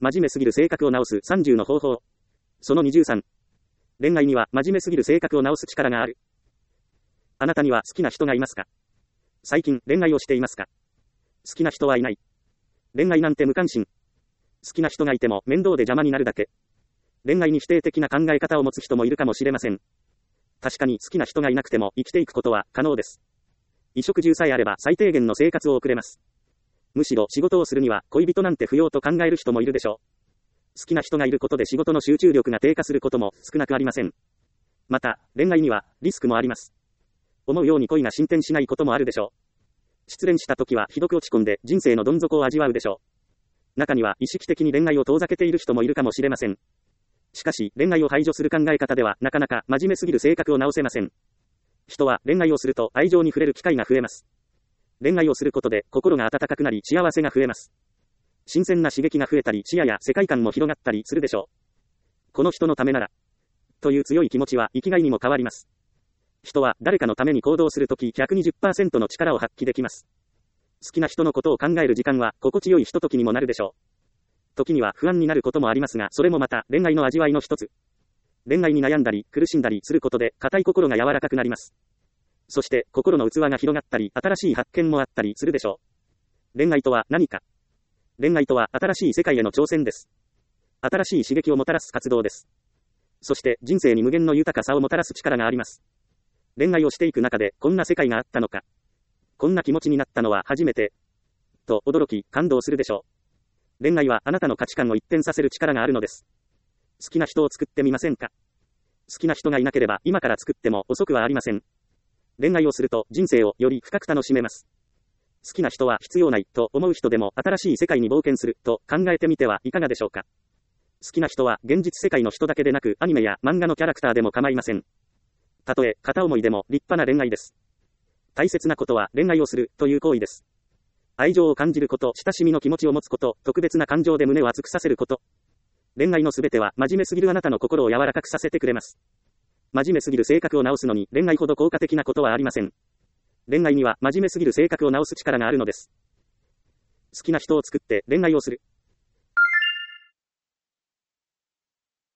真面目すぎる性格を直す30の方法。その23。恋愛には真面目すぎる性格を直す力がある。あなたには好きな人がいますか？最近恋愛をしていますか？好きな人はいない。恋愛なんて無関心。好きな人がいても面倒で邪魔になるだけ。恋愛に否定的な考え方を持つ人もいるかもしれません。確かに好きな人がいなくても生きていくことは可能です。衣食住さえあれば最低限の生活を送れます。むしろ仕事をするには恋人なんて不要と考える人もいるでしょう。好きな人がいることで仕事の集中力が低下することも少なくありません。また、恋愛にはリスクもあります。思うように恋が進展しないこともあるでしょう。失恋した時はひどく落ち込んで人生のどん底を味わうでしょう。中には意識的に恋愛を遠ざけている人もいるかもしれません。しかし、恋愛を排除する考え方ではなかなか真面目すぎる性格を直せません。人は恋愛をすると愛情に触れる機会が増えます。恋愛をすることで心が温かくなり幸せが増えます。新鮮な刺激が増えたり視野や世界観も広がったりするでしょう。この人のためなら、という強い気持ちは生きがいにも変わります。人は誰かのために行動するとき 120% の力を発揮できます。好きな人のことを考える時間は心地よいひとときにもなるでしょう。時には不安になることもありますが、それもまた恋愛の味わいの一つ。恋愛に悩んだり苦しんだりすることで固い心が柔らかくなります。そして心の器が広がったり新しい発見もあったりするでしょう。恋愛とは何か。恋愛とは新しい世界への挑戦です。新しい刺激をもたらす活動です。そして人生に無限の豊かさをもたらす力があります。恋愛をしていく中でこんな世界があったのか。こんな気持ちになったのは初めて。と驚き感動するでしょう。恋愛はあなたの価値観を一変させる力があるのです。好きな人を作ってみませんか？好きな人がいなければ今から作っても遅くはありません。恋愛をすると人生をより深く楽しめます。好きな人は必要ないと思う人でも新しい世界に冒険すると考えてみてはいかがでしょうか。好きな人は現実世界の人だけでなくアニメや漫画のキャラクターでも構いません。たとえ片思いでも立派な恋愛です。大切なことは恋愛をするという行為です。愛情を感じること、親しみの気持ちを持つこと、特別な感情で胸を熱くさせること。恋愛のすべては真面目すぎるあなたの心を柔らかくさせてくれます。真面目すぎる性格を直すのに恋愛ほど効果的なことはありません。恋愛には真面目すぎる性格を直す力があるのです。好きな人を作って恋愛をする。